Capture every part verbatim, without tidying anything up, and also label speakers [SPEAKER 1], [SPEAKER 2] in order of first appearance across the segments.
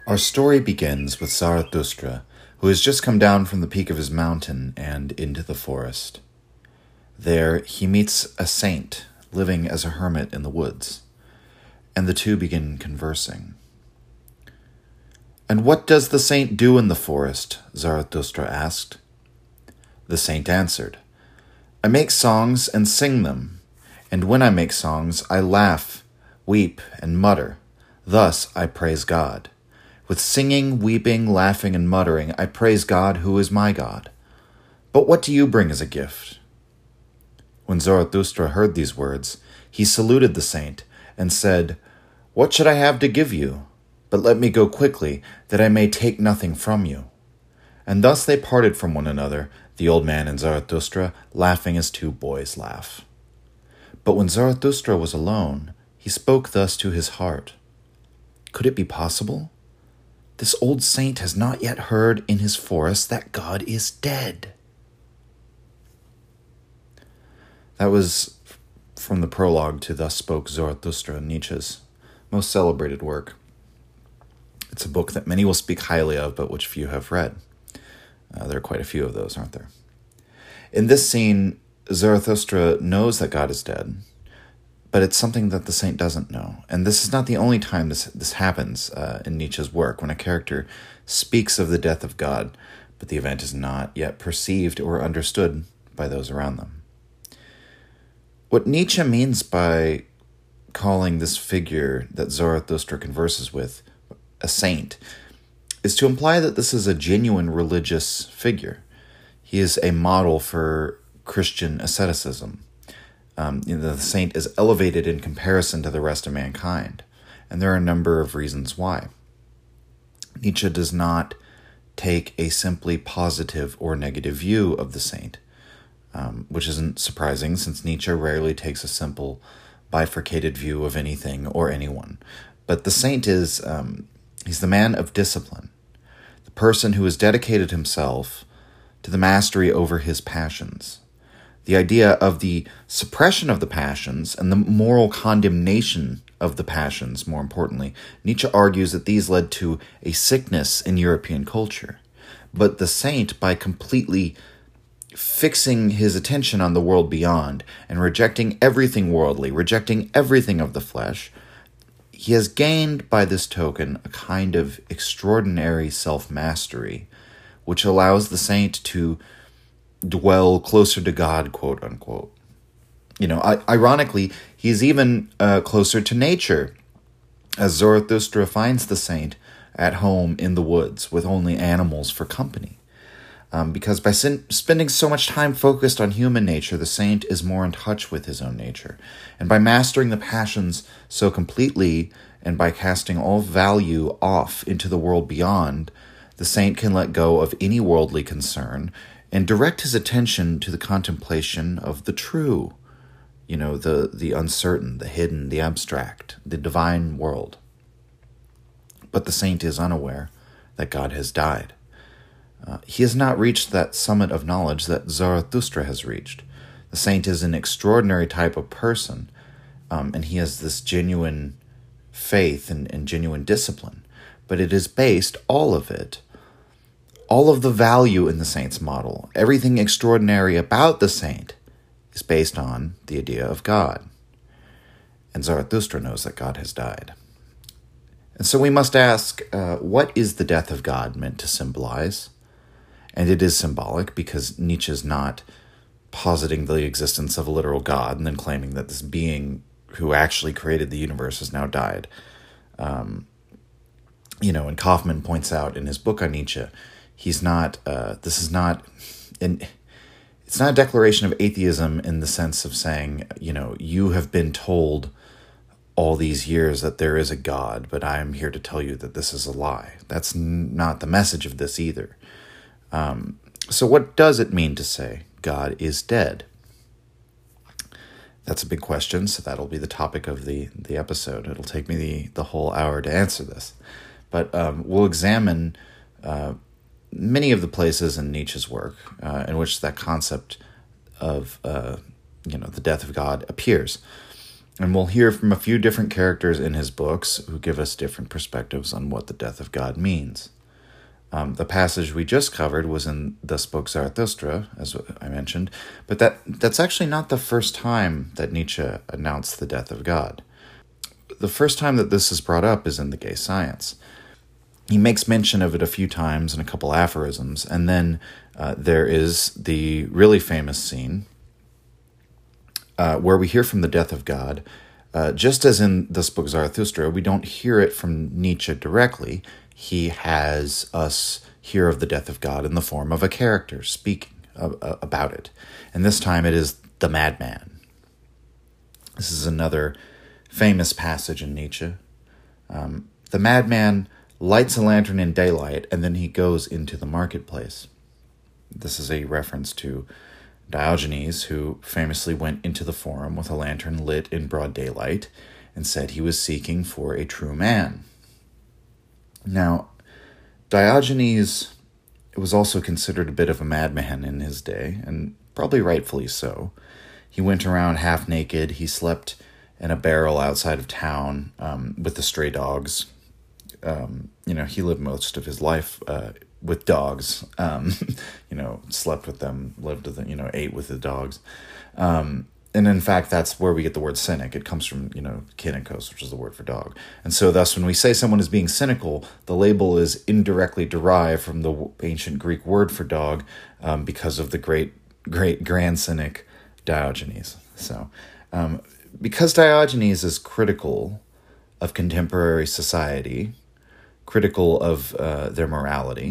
[SPEAKER 1] Our story begins with Zarathustra, who has just come down from the peak of his mountain and into the forest. There he meets a saint living as a hermit in the woods, and the two begin conversing. "And what does the saint do in the forest?" Zarathustra asked. The saint answered, "I make songs and sing them, and when I make songs I laugh, weep, and mutter. Thus I praise God. With singing, weeping, laughing, and muttering, I praise God who is my God. But what do you bring as a gift?" When Zarathustra heard these words, he saluted the saint and said, "What should I have to give you? But let me go quickly, that I may take nothing from you." And thus they parted from one another, the old man and Zarathustra, laughing as two boys laugh. But when Zarathustra was alone, he spoke thus to his heart. Could it be possible? This old saint has not yet heard in his forest that God is dead. That was from the prologue to Thus Spoke Zarathustra, Nietzsche's most celebrated work. It's a book that many will speak highly of, but which few have read. Uh, there are quite a few of those, aren't there? In this scene, Zarathustra knows that God is dead, but it's something that the saint doesn't know. And this is not the only time this this happens uh, in Nietzsche's work, when a character speaks of the death of God, but the event is not yet perceived or understood by those around them. What Nietzsche means by calling this figure that Zarathustra converses with a saint is to imply that this is a genuine religious figure. He is a model for Christian asceticism. Um, you know, the saint is elevated in comparison to the rest of mankind, and there are a number of reasons why. Nietzsche does not take a simply positive or negative view of the saint, um, which isn't surprising since Nietzsche rarely takes a simple bifurcated view of anything or anyone. But the saint is, um, he's the man of discipline, the person who has dedicated himself to the mastery over his passions. The idea of the suppression of the passions and the moral condemnation of the passions, more importantly, Nietzsche argues that these led to a sickness in European culture. But the saint, by completely fixing his attention on the world beyond and rejecting everything worldly, rejecting everything of the flesh, he has gained by this token a kind of extraordinary self-mastery, which allows the saint to dwell closer to God, quote unquote. You know, I- ironically, he's even uh, closer to nature, as Zarathustra finds the saint at home in the woods with only animals for company. Um, because by sin- spending so much time focused on human nature, the saint is more in touch with his own nature. And by mastering the passions so completely, and by casting all value off into the world beyond, the saint can let go of any worldly concern and direct his attention to the contemplation of the true, you know, the, the uncertain, the hidden, the abstract, the divine world. But the saint is unaware that God has died. Uh, he has not reached that summit of knowledge that Zarathustra has reached. The saint is an extraordinary type of person, um, and he has this genuine faith and, and genuine discipline. But it is based, all of it, all of the value in the saint's model, everything extraordinary about the saint, is based on the idea of God. And Zarathustra knows that God has died. And so we must ask, uh, what is the death of God meant to symbolize? And it is symbolic because Nietzsche is not positing the existence of a literal God and then claiming that this being who actually created the universe has now died. Um, you know, and Kaufman points out in his book on Nietzsche, he's not, uh, this is not, an, it's not a declaration of atheism in the sense of saying, you know, you have been told all these years that there is a God, but I am here to tell you that this is a lie. That's n- not the message of this either. Um, so what does it mean to say God is dead? That's a big question, so that'll be the topic of the, the episode. It'll take me the, the whole hour to answer this. But um, we'll examine uh, many of the places in Nietzsche's work uh, in which that concept of uh, you know the death of God appears. And we'll hear from a few different characters in his books who give us different perspectives on what the death of God means. Um, the passage we just covered was in Thus Spoke Zarathustra, as I mentioned, but that that's actually not the first time that Nietzsche announced the death of God. The first time that this is brought up is in The Gay Science. He makes mention of it a few times in a couple aphorisms, and then uh, there is the really famous scene uh, where we hear from the death of God. Uh, just as in Thus Spoke Zarathustra, we don't hear it from Nietzsche directly. He has us hear of the death of God in the form of a character speaking uh, about it. And this time it is the madman. This is another famous passage in Nietzsche. Um, the madman lights a lantern in daylight, and then he goes into the marketplace. This is a reference to Diogenes, who famously went into the forum with a lantern lit in broad daylight and said he was seeking for a true man. Now, Diogenes was also considered a bit of a madman in his day, and probably rightfully so. He went around half naked. He slept in a barrel outside of town um, with the stray dogs. Um, you know, he lived most of his life uh, with dogs. Um, you know, slept with them, lived with them, you know, ate with the dogs. Um, and in fact, that's where we get the word cynic. It comes from, you know, kynikos, which is the word for dog. And so thus, when we say someone is being cynical, the label is indirectly derived from the ancient Greek word for dog um, because of the great, great grand cynic Diogenes. So, um, because Diogenes is critical of contemporary society, critical of uh, their morality,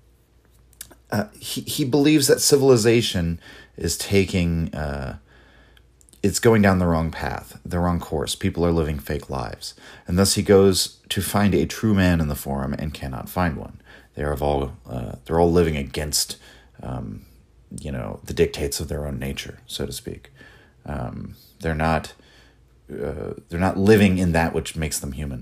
[SPEAKER 1] uh, he, he believes that civilization is taking, uh, it's going down the wrong path, the wrong course. People are living fake lives. And thus he goes to find a true man in the forum and cannot find one. They are all, uh, they're all living against, um, you know, the dictates of their own nature, so to speak. Um, they're not, uh, they're not living in that which makes them human.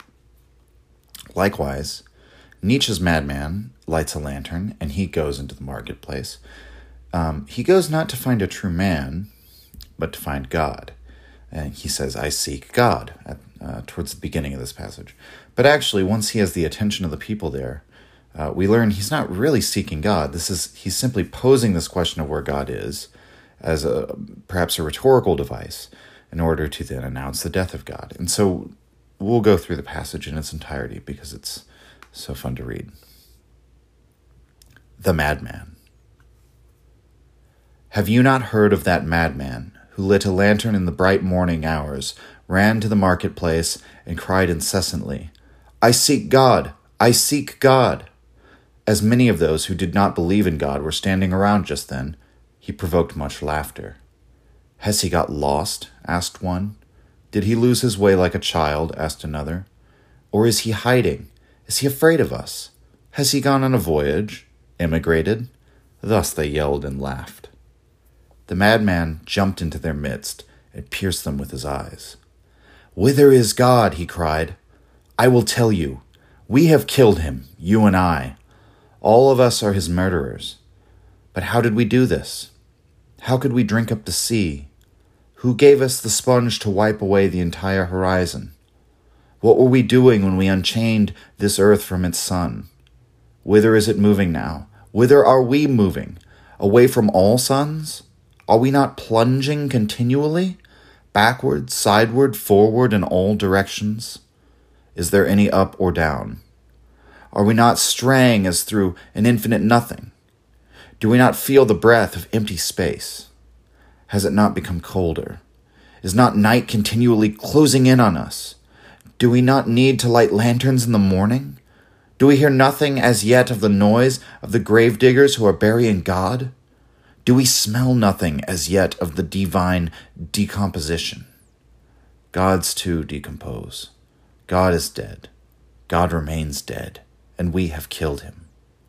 [SPEAKER 1] Likewise, Nietzsche's madman lights a lantern and he goes into the marketplace. Um, he goes not to find a true man, but to find God. And he says, I seek God, at, uh, towards the beginning of this passage. But actually, once he has the attention of the people there, uh, we learn he's not really seeking God. This is he's simply posing this question of where God is as a perhaps a rhetorical device in order to then announce the death of God. And so we'll go through the passage in its entirety because it's so fun to read. The Madman. Have you not heard of that madman who lit a lantern in the bright morning hours, ran to the marketplace, and cried incessantly, I seek God! I seek God! As many of those who did not believe in God were standing around just then, he provoked much laughter. Has he got lost? Asked one. Did he lose his way like a child? Asked another. Or is he hiding? Is he afraid of us? Has he gone on a voyage? Emigrated? Thus they yelled and laughed. The madman jumped into their midst and pierced them with his eyes. Whither is God? He cried. I will tell you. We have killed him, you and I. All of us are his murderers. But how did we do this? How could we drink up the sea? Who gave us the sponge to wipe away the entire horizon? What were we doing when we unchained this earth from its sun? Whither is it moving now? Whither are we moving? Away from all suns? Are we not plunging continually? Backward, sideward, forward, in all directions? Is there any up or down? Are we not straying as through an infinite nothing? Do we not feel the breath of empty space? Has it not become colder? Is not night continually closing in on us? Do we not need to light lanterns in the morning? Do we hear nothing as yet of the noise of the grave diggers who are burying God? Do we smell nothing as yet of the divine decomposition? Gods too decompose. God is dead. God remains dead, and we have killed him.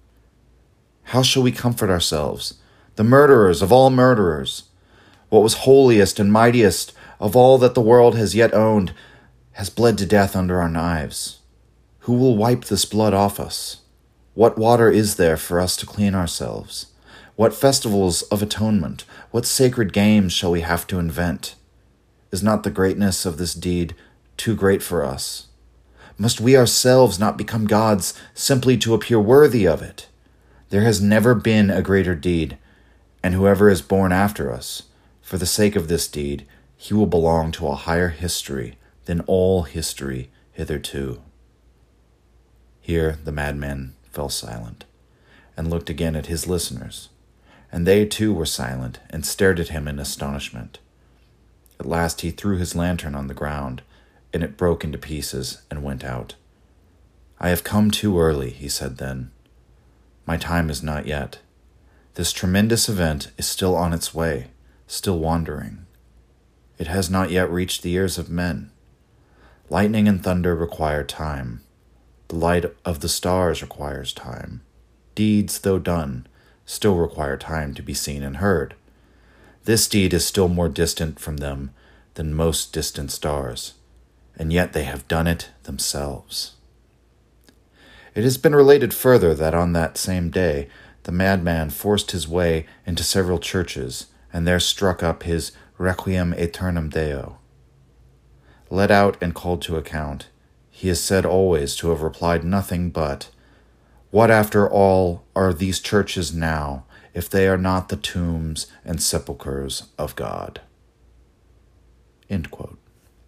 [SPEAKER 1] How shall we comfort ourselves, the murderers of all murderers? What was holiest and mightiest of all that the world has yet owned has bled to death under our knives. Who will wipe this blood off us? What water is there for us to clean ourselves? What festivals of atonement, what sacred games shall we have to invent? Is not the greatness of this deed too great for us? Must we ourselves not become gods simply to appear worthy of it? There has never been a greater deed, and whoever is born after us, for the sake of this deed, he will belong to a higher history than all history hitherto." Here the madman fell silent, and looked again at his listeners, and they too were silent and stared at him in astonishment. At last he threw his lantern on the ground, and it broke into pieces and went out. "I have come too early," he said then. "My time is not yet. This tremendous event is still on its way, still wandering. It has not yet reached the ears of men. Lightning and thunder require time. The light of the stars requires time. Deeds, though done, still require time to be seen and heard. This deed is still more distant from them than most distant stars, and yet they have done it themselves." It has been related further that on that same day the madman forced his way into several churches, and there struck up his Requiem Aeternam Deo. Led out and called to account, he is said always to have replied nothing but, "What after all are these churches now, if they are not the tombs and sepulchres of God?" End quote.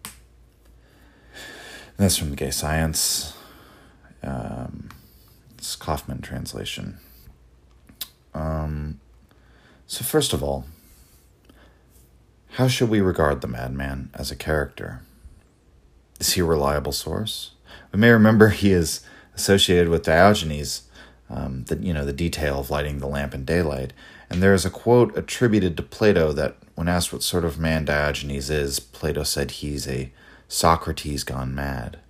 [SPEAKER 1] And that's from Gay Science. Um, it's Kaufman translation. Um, so first of all, how should we regard the madman as a character? Is he a reliable source? We may remember he is associated with Diogenes, um, the, you know, the detail of lighting the lamp in daylight. And there is a quote attributed to Plato that, when asked what sort of man Diogenes is, Plato said he's a Socrates gone mad.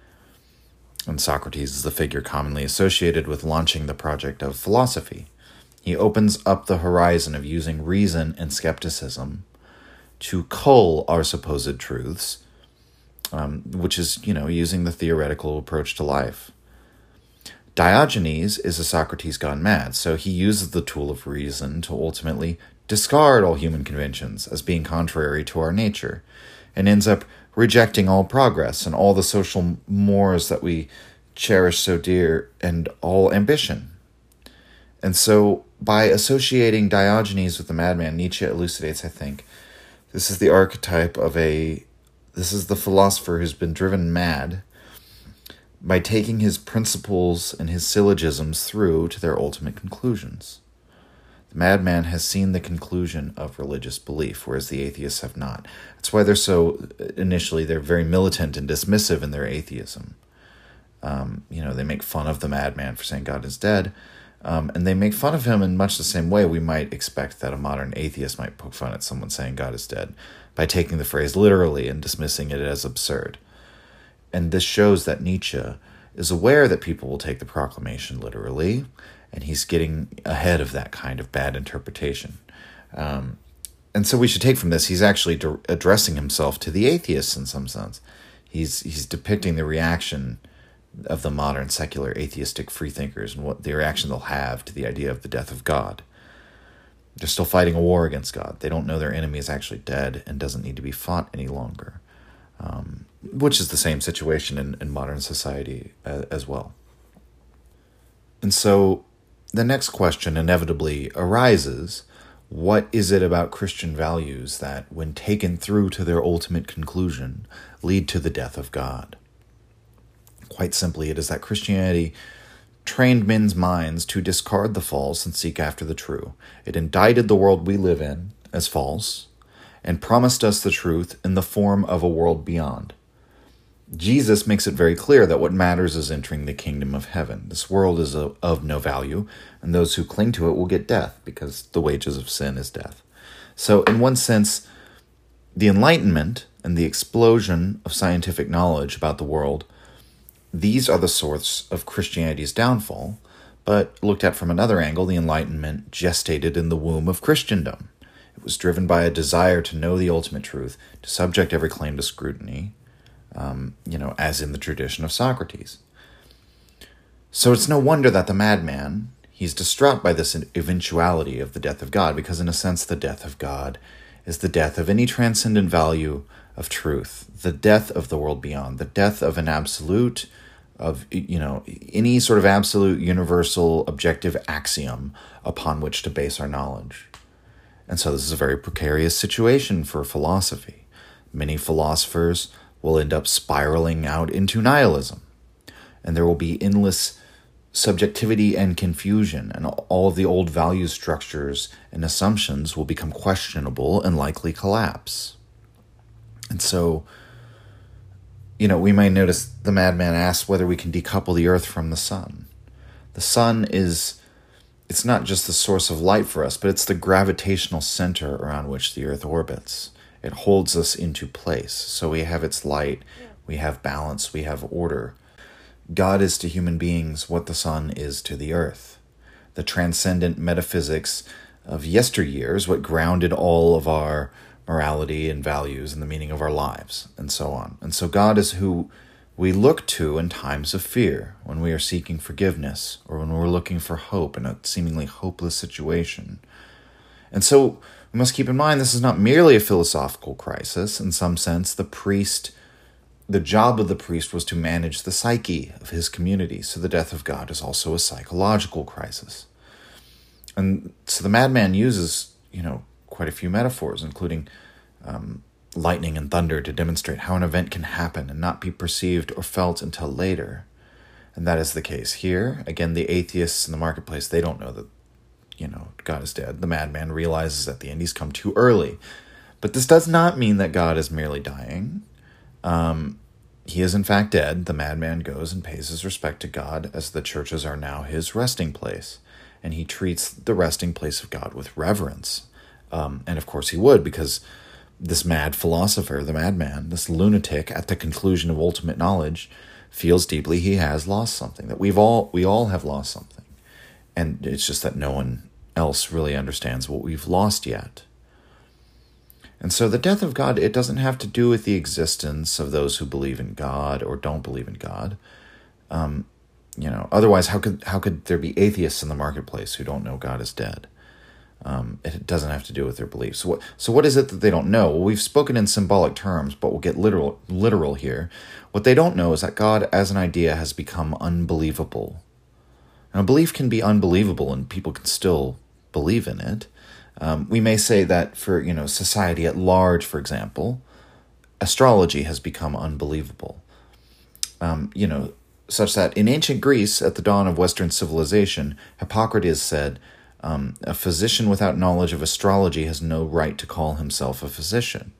[SPEAKER 1] And Socrates is the figure commonly associated with launching the project of philosophy. He opens up the horizon of using reason and skepticism to cull our supposed truths, um, which is, you know, using the theoretical approach to life. Diogenes is a Socrates gone mad, so he uses the tool of reason to ultimately discard all human conventions as being contrary to our nature, and ends up rejecting all progress and all the social mores that we cherish so dear, and all ambition. And so, by associating Diogenes with the madman, Nietzsche elucidates, I think, this is the archetype of a, this is the philosopher who's been driven mad by taking his principles and his syllogisms through to their ultimate conclusions. The madman has seen the conclusion of religious belief, whereas the atheists have not. That's why they're so, initially, they're very militant and dismissive in their atheism. Um, you know, they make fun of the madman for saying God is dead, um, and they make fun of him in much the same way we might expect that a modern atheist might poke fun at someone saying God is dead, by taking the phrase literally and dismissing it as absurd. And this shows that Nietzsche is aware that people will take the proclamation literally, and he's getting ahead of that kind of bad interpretation. Um, and so we should take from this, he's actually d- addressing himself to the atheists in some sense. He's he's depicting the reaction of the modern secular atheistic freethinkers and what the reaction they'll have to the idea of the death of God. They're still fighting a war against God. They don't know their enemy is actually dead and doesn't need to be fought any longer, um, which is the same situation in, in modern society uh, as well. And so the next question inevitably arises, what is it about Christian values that, when taken through to their ultimate conclusion, lead to the death of God? Quite simply, it is that Christianity trained men's minds to discard the false and seek after the true. It indicted the world we live in as false and promised us the truth in the form of a world beyond. Jesus makes it very clear that what matters is entering the kingdom of heaven. This world is of, of no value, and those who cling to it will get death, because the wages of sin is death. So in one sense, the Enlightenment and the explosion of scientific knowledge about the world, these are the source of Christianity's downfall, but looked at from another angle, the Enlightenment gestated in the womb of Christendom. It was driven by a desire to know the ultimate truth, to subject every claim to scrutiny, um, you know, as in the tradition of Socrates. So it's no wonder that the madman, he's distraught by this eventuality of the death of God, because in a sense the death of God is the death of any transcendent value of truth, the death of the world beyond, the death of an absolute, of, you know, any sort of absolute, universal, objective axiom upon which to base our knowledge. And so this is a very precarious situation for philosophy. Many philosophers will end up spiraling out into nihilism, and there will be endless subjectivity and confusion, and all of the old value structures and assumptions will become questionable and likely collapse. And so, you know, we might notice the madman asks whether we can decouple the earth from the sun. The sun is, it's not just the source of light for us, but it's the gravitational center around which the earth orbits. It holds us into place. So we have its light, we have balance, we have order. God is to human beings what the sun is to the earth. The transcendent metaphysics of yesteryears, what grounded all of our morality and values and the meaning of our lives, and so on. And so God is who we look to in times of fear, when we are seeking forgiveness, or when we're looking for hope in a seemingly hopeless situation. And so we must keep in mind this is not merely a philosophical crisis. In some sense, the priest, the job of the priest was to manage the psyche of his community. So the death of God is also a psychological crisis. And so the madman uses, you know, quite a few metaphors, including um, lightning and thunder, to demonstrate how an event can happen and not be perceived or felt until later. And that is the case here. Again, the atheists in the marketplace, they don't know that, you know, God is dead. The madman realizes at the end he's come too early. But this does not mean that God is merely dying. Um, he is in fact dead. The madman goes and pays his respect to God, as the churches are now his resting place. And he treats the resting place of God with reverence. Um, and of course he would, because this mad philosopher, the madman, this lunatic at the conclusion of ultimate knowledge, feels deeply he has lost something, that we've all, we all have lost something. And it's just that no one else really understands what we've lost yet. And so the death of God, it doesn't have to do with the existence of those who believe in God or don't believe in God. Um, you know, otherwise, how could how could there be atheists in the marketplace who don't know God is dead? Um, it doesn't have to do with their beliefs. So what, so what is it that they don't know? Well, we've spoken in symbolic terms, but we'll get literal, literal here. What they don't know is that God as an idea has become unbelievable. Now, belief can be unbelievable and people can still believe in it. Um, we may say that for, you know, society at large, for example, astrology has become unbelievable. Um, you know, such that in ancient Greece, at the dawn of Western civilization, Hippocrates said, Um, a physician without knowledge of astrology has no right to call himself a physician.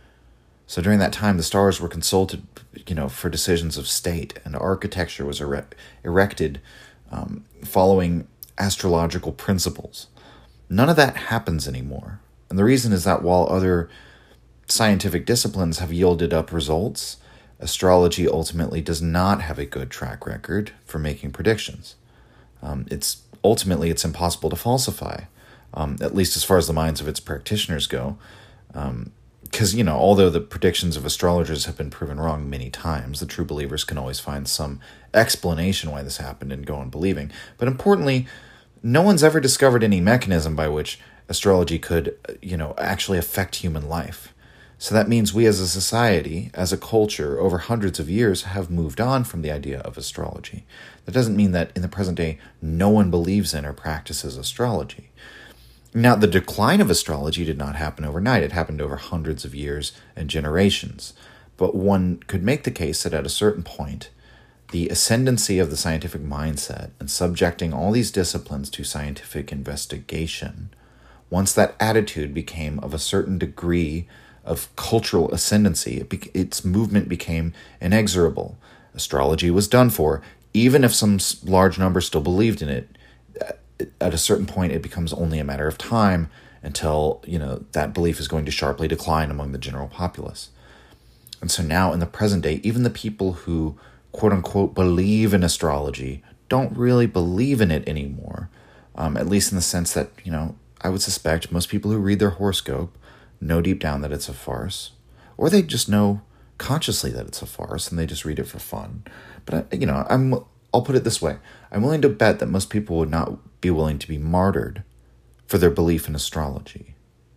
[SPEAKER 1] So during that time, the stars were consulted, you know, for decisions of state, and architecture was ere- erected um, following astrological principles. None of that happens anymore. And the reason is that while other scientific disciplines have yielded up results, astrology ultimately does not have a good track record for making predictions. Um, it's Ultimately, it's impossible to falsify, um, at least as far as the minds of its practitioners go. Because, um, you know, although the predictions of astrologers have been proven wrong many times, the true believers can always find some explanation why this happened and go on believing. But importantly, no one's ever discovered any mechanism by which astrology could, you know, actually affect human life. So that means we as a society, as a culture, over hundreds of years have moved on from the idea of astrology. That doesn't mean that in the present day, no one believes in or practices astrology. Now, the decline of astrology did not happen overnight. It happened over hundreds of years and generations. But one could make the case that at a certain point, the ascendancy of the scientific mindset and subjecting all these disciplines to scientific investigation, once that attitude became of a certain degree of cultural ascendancy, it be- its movement became inexorable. Astrology was done for. Even if some large number still believed in it, at a certain point it becomes only a matter of time until, you know, that belief is going to sharply decline among the general populace. And so now in the present day, even the people who quote unquote believe in astrology don't really believe in it anymore, um, at least in the sense that, you know, I would suspect most people who read their horoscope know deep down that it's a farce, or they just know consciously that it's a farce and they just read it for fun. But, you know, I'm, I'll put it this way. I'm willing to bet that most people would not be willing to be martyred for their belief in astrology.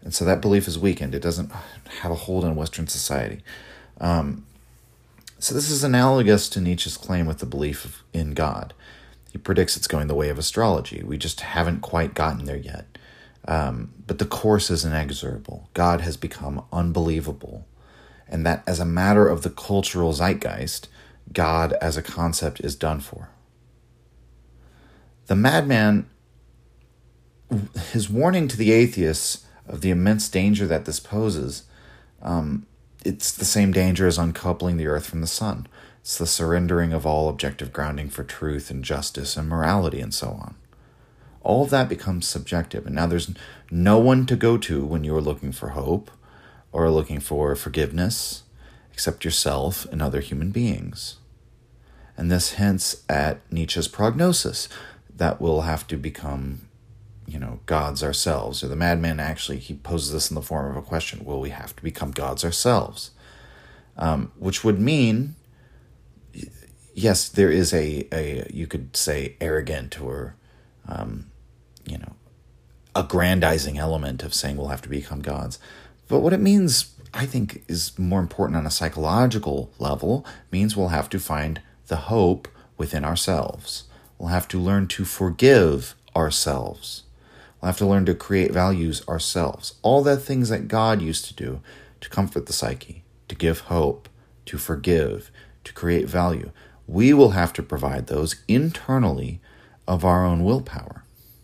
[SPEAKER 1] And so that belief is weakened. It doesn't have a hold on Western society. Um, so this is analogous to Nietzsche's claim with the belief in God. He predicts it's going the way of astrology. We just haven't quite gotten there yet. Um, but the course is inexorable. God has become unbelievable. And that as a matter of the cultural zeitgeist, God as a concept is done for. The madman, his warning to the atheists of the immense danger that this poses, um, it's the same danger as uncoupling the earth from the sun. It's the surrendering of all objective grounding for truth and justice and morality and so on. All of that becomes subjective, and now there's no one to go to when you're looking for hope or looking for forgiveness except yourself and other human beings. And this hints at Nietzsche's prognosis that we'll have to become, you know, gods ourselves. Or the madman actually, he poses this in the form of a question: will we have to become gods ourselves? Um, which would mean, yes, there is a, a you could say, arrogant or, um, you know, aggrandizing element of saying we'll have to become gods. But what it means, I think, is more important on a psychological level, means we'll have to find the hope within ourselves. We'll have to learn to forgive ourselves. We'll have to learn to create values ourselves. All the things that God used to do to comfort the psyche, to give hope, to forgive, to create value. We will have to provide those internally of our own willpower.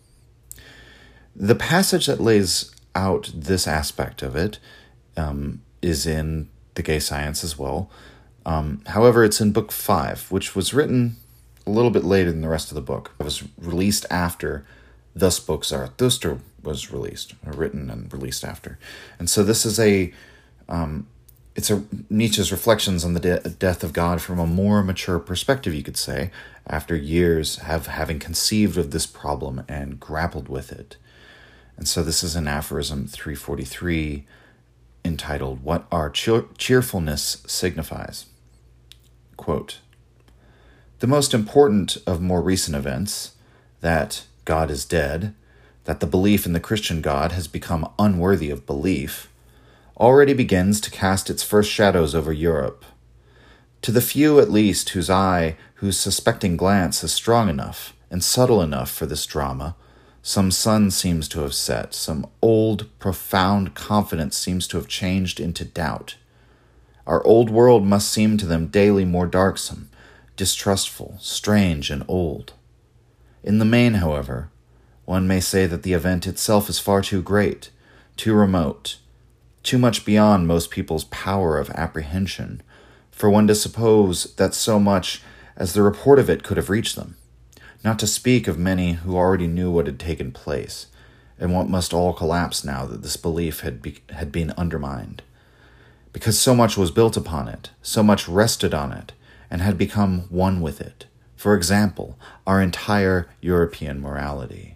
[SPEAKER 1] The passage that lays out this aspect of it um, is in The Gay Science as well. Um, however, it's in book five, which was written a little bit later than the rest of the book. It was released after Thus Spoke Zarathustra was released, or written and released after. And so this is a, um, it's a Nietzsche's reflections on the de- death of God from a more mature perspective, you could say, after years of having conceived of this problem and grappled with it. And so this is an aphorism three forty-three entitled, What Our Cheer- Cheerfulness Signifies. Quote, the most important of more recent events, that God is dead, that the belief in the Christian God has become unworthy of belief, already begins to cast its first shadows over Europe. To the few, at least, whose eye, whose suspecting glance is strong enough and subtle enough for this drama, some sun seems to have set, some old, profound confidence seems to have changed into doubt. Our old world must seem to them daily more darksome, distrustful, strange, and old. In the main, however, one may say that the event itself is far too great, too remote, too much beyond most people's power of apprehension, for one to suppose that so much as the report of it could have reached them, not to speak of many who already knew what had taken place, and what must all collapse now that this belief had be- had been undermined. Because so much was built upon it, so much rested on it, and had become one with it. For example, our entire European morality.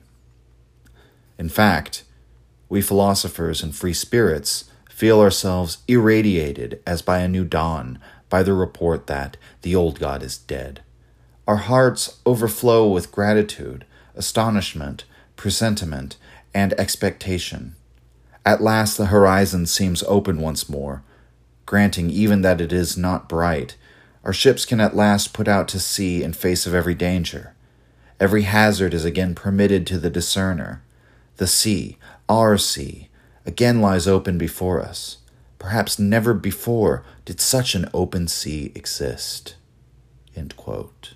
[SPEAKER 1] In fact, we philosophers and free spirits feel ourselves irradiated as by a new dawn by the report that the old God is dead. Our hearts overflow with gratitude, astonishment, presentiment, and expectation. At last the horizon seems open once more, granting even that it is not bright. Our ships can at last put out to sea in face of every danger. Every hazard is again permitted to the discerner. The sea, our sea, again lies open before us. Perhaps never before did such an open sea exist. End quote.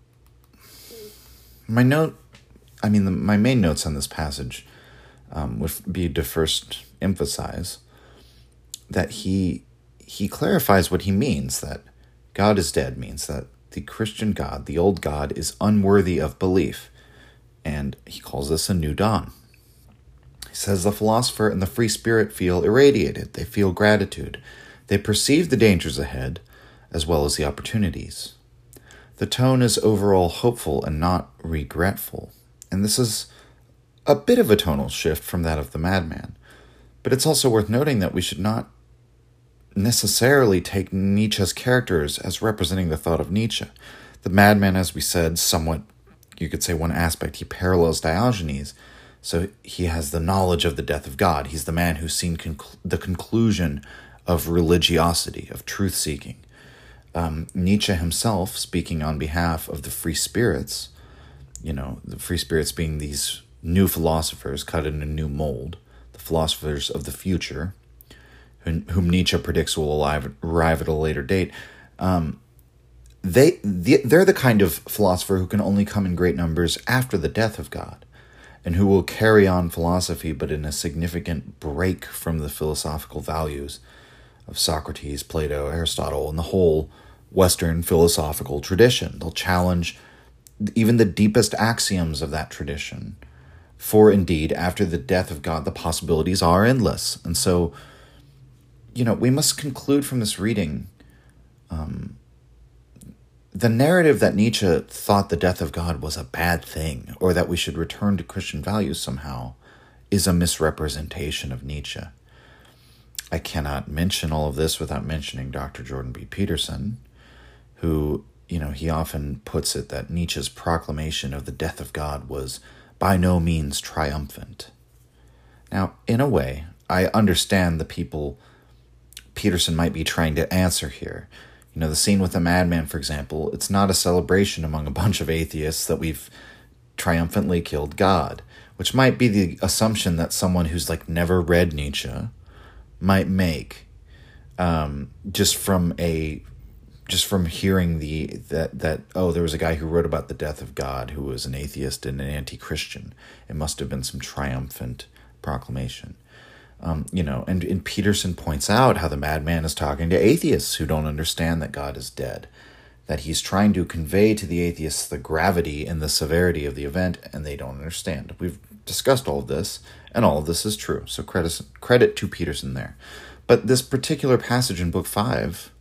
[SPEAKER 1] My note, I mean, the, my main notes on this passage um, would be to first emphasize that he he clarifies what he means, that God is dead means that the Christian God, the old God, is unworthy of belief, and he calls this a new dawn. He says the philosopher and the free spirit feel irradiated, they feel gratitude, they perceive the dangers ahead as well as the opportunities. The tone is overall hopeful and not regretful, and this is a bit of a tonal shift from that of the madman, but it's also worth noting that we should not necessarily take Nietzsche's characters as representing the thought of Nietzsche. The madman, as we said, somewhat, you could say one aspect, he parallels Diogenes, So he has the knowledge of the death of God. He's the man who's seen conc- the conclusion of religiosity, of truth-seeking. Um, Nietzsche himself, speaking on behalf of the free spirits, you know, the free spirits being these new philosophers cut in a new mold, the philosophers of the future, whom, whom Nietzsche predicts will arrive, arrive at a later date, um, they, they're the kind of philosopher who can only come in great numbers after the death of God, and who will carry on philosophy but in a significant break from the philosophical values of Socrates, Plato, Aristotle, and the whole Western philosophical tradition. They'll challenge even the deepest axioms of that tradition. For indeed, after the death of God, the possibilities are endless. And so, you know, we must conclude from this reading, um, the narrative that Nietzsche thought the death of God was a bad thing, or that we should return to Christian values somehow, is a misrepresentation of Nietzsche. I cannot mention all of this without mentioning Doctor Jordan B. Peterson, who, you know, he often puts it that Nietzsche's proclamation of the death of God was by no means triumphant. Now, in a way, I understand the people Peterson might be trying to answer here. You know, the scene with the madman, for example, it's not a celebration among a bunch of atheists that we've triumphantly killed God, which might be the assumption that someone who's like never read Nietzsche might make, um, just from a, just from hearing the that that oh, there was a guy who wrote about the death of God who was an atheist and an anti-Christian. It must have been some triumphant proclamation, um, you know. And, and Peterson points out how the madman is talking to atheists who don't understand that God is dead, that he's trying to convey to the atheists the gravity and the severity of the event, and they don't understand. We've discussed all of this, and all of this is true. So credit, credit to Peterson there. But this particular passage in Book Five,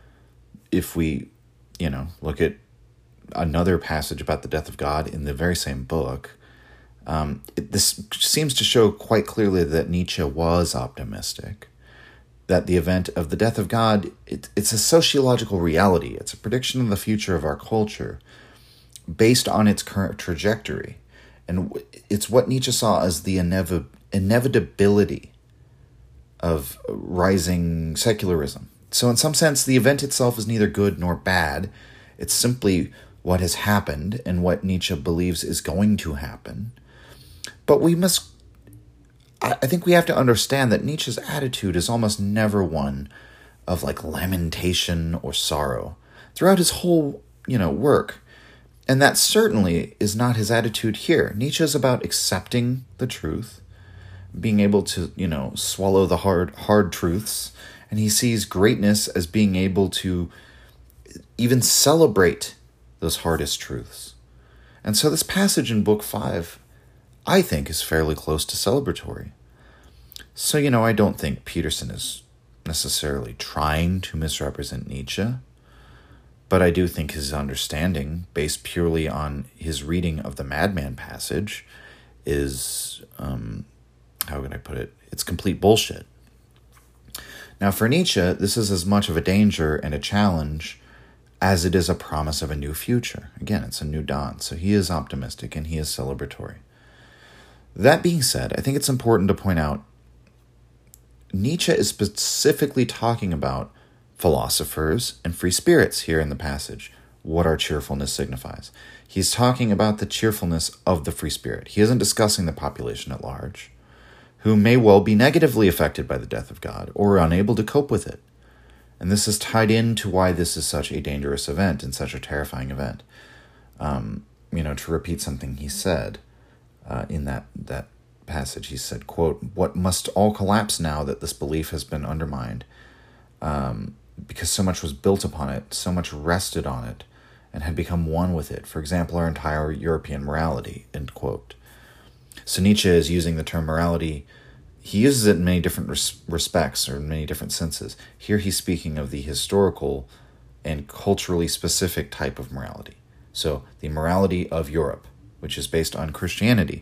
[SPEAKER 1] if we, you know, look at another passage about the death of God in the very same book, um, it, this seems to show quite clearly that Nietzsche was optimistic, that the event of the death of God, it, it's a sociological reality. It's a prediction of the future of our culture based on its current trajectory. And it's what Nietzsche saw as the inev- inevitability of rising secularism. So in some sense, the event itself is neither good nor bad. It's simply what has happened and what Nietzsche believes is going to happen. But we must, I think we have to understand that Nietzsche's attitude is almost never one of like lamentation or sorrow throughout his whole, you know, work. And that certainly is not his attitude here. Nietzsche is about accepting the truth, being able to, you know, swallow the hard, hard truths. And he sees greatness as being able to even celebrate those hardest truths. And so this passage in Book Five, I think, is fairly close to celebratory. So, you know, I don't think Peterson is necessarily trying to misrepresent Nietzsche, but I do think his understanding, based purely on his reading of the madman passage, is, um, how can I put it? It's complete bullshit. Now, for Nietzsche, this is as much of a danger and a challenge as it is a promise of a new future. Again, it's a new dawn, so he is optimistic and he is celebratory. That being said, I think it's important to point out Nietzsche is specifically talking about philosophers and free spirits here in the passage, what our cheerfulness signifies. He's talking about the cheerfulness of the free spirit. He isn't discussing the population at large, who may well be negatively affected by the death of God or unable to cope with it. And this is tied into why this is such a dangerous event and such a terrifying event. Um, you know, to repeat something he said uh, in that, that passage, he said, quote, "What must all collapse now that this belief has been undermined, um, because so much was built upon it, so much rested on it, and had become one with it. For example, our entire European morality," end quote. So Nietzsche is using the term morality. He uses it in many different res- respects or in many different senses. Here he's speaking of the historical and culturally specific type of morality. So the morality of Europe, which is based on Christianity.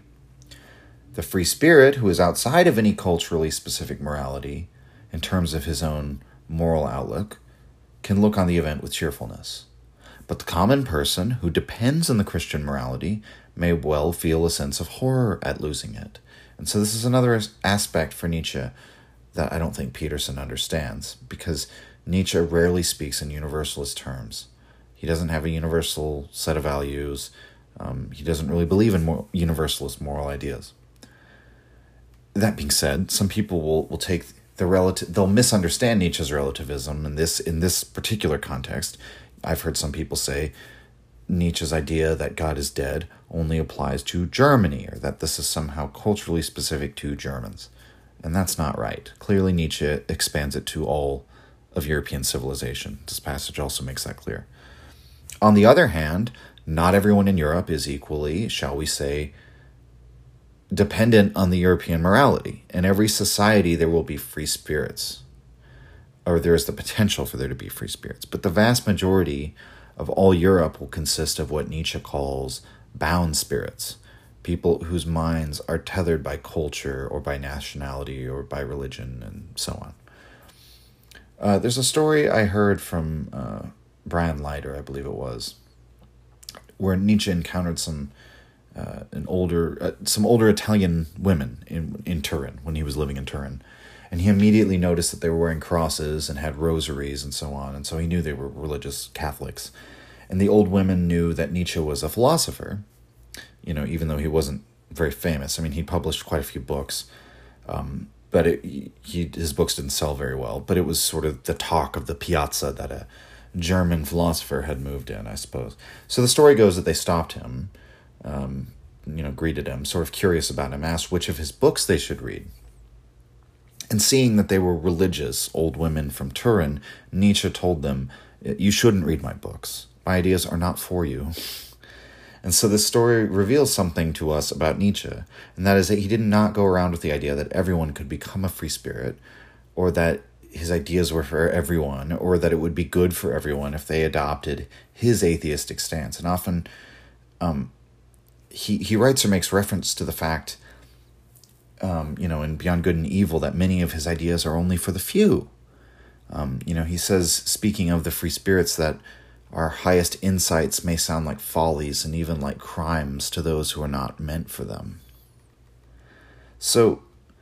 [SPEAKER 1] The free spirit, who is outside of any culturally specific morality in terms of his own moral outlook, can look on the event with cheerfulness. But the common person who depends on the Christian morality may well feel a sense of horror at losing it. And so this is another aspect for Nietzsche that I don't think Peterson understands, because Nietzsche rarely speaks in universalist terms. He doesn't have a universal set of values. Um, he doesn't really believe in more universalist moral ideas. That being said, some people will, will take the relative, they'll misunderstand Nietzsche's relativism in this in this particular context. I've heard some people say Nietzsche's idea that God is dead only applies to Germany, or that this is somehow culturally specific to Germans. And that's not right. Clearly, Nietzsche expands it to all of European civilization. This passage also makes that clear. On the other hand, not everyone in Europe is equally, shall we say, dependent on the European morality. In every society, there will be free spirits, or there is the potential for there to be free spirits. But the vast majority of all Europe will consist of what Nietzsche calls bound spirits, people whose minds are tethered by culture or by nationality or by religion and so on. Uh, there's a story I heard from uh, Brian Leiter, I believe it was, where Nietzsche encountered some uh, an older uh, some older Italian women in in Turin when he was living in Turin. And he immediately noticed that they were wearing crosses and had rosaries and so on. And so he knew they were religious Catholics. And the old women knew that Nietzsche was a philosopher, you know, even though he wasn't very famous. I mean, he published quite a few books, um, but it, he his books didn't sell very well. But it was sort of the talk of the piazza that a German philosopher had moved in, I suppose. So the story goes that they stopped him, um, you know, greeted him, sort of curious about him, asked which of his books they should read. And seeing that they were religious old women from Turin, Nietzsche told them, "You shouldn't read my books. My ideas are not for you." And so this story reveals something to us about Nietzsche, and that is that he did not go around with the idea that everyone could become a free spirit, or that his ideas were for everyone, or that it would be good for everyone if they adopted his atheistic stance. And often um, he, he writes or makes reference to the fact Um, you know, in Beyond Good and Evil, that many of his ideas are only for the few. Um, you know, he says, speaking of the free spirits, that our highest insights may sound like follies and even like crimes to those who are not meant for them. So,